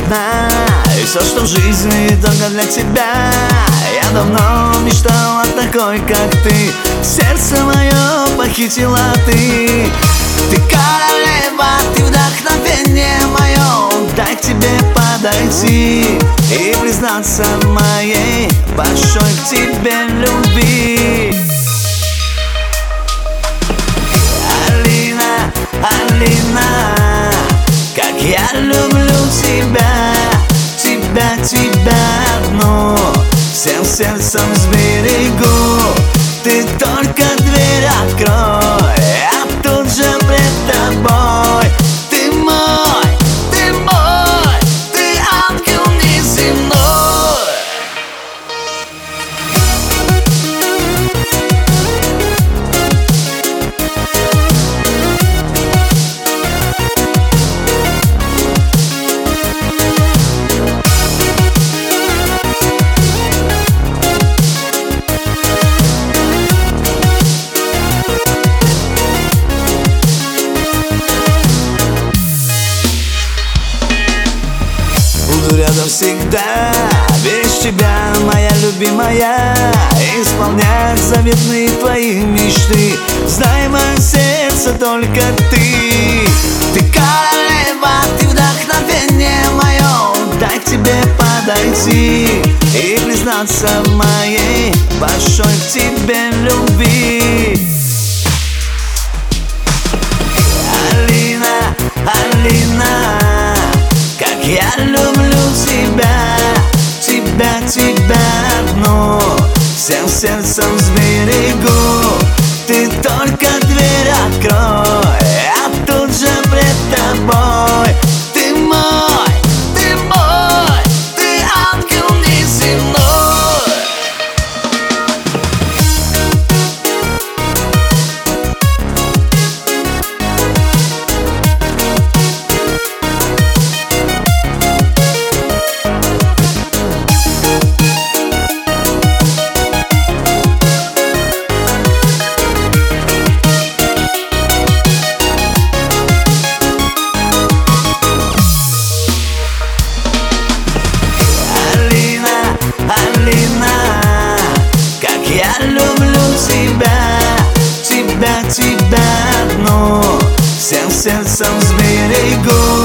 одна, и все, что в жизни, только для тебя. Я давно мечтал о такой, как ты. Сердце мое похитила ты. Ты королева, ты вдохновение мое. Дай к тебе подойти и признаться в моей большой к тебе любви. Алина, Алина, как я люблю тебя, тебя, тебя одну. Всем сердцем сберегу. Ты только дверь открой, я тут же пред тобой. Ты мой, ты мой, ты ангел неземной. Буду рядом всегда, беречь тебя, моя любимая, исполнять заветные твои мечты. Знай, мое сердце только ты. Ты королева, ты вдохновение мое. Дай к тебе подойти и признаться в моей большой к тебе любви. Алина, Алина, как я люблю тебя, тебя, тебя одну. Всем сердцем сберегу. Ты только дверь открой, я тут же пред тобой. Ты мой, ты мой, ты ангел неземной. Алина, как я люблю тебя, тебя, тебя одну. Всем сердцем сберегу.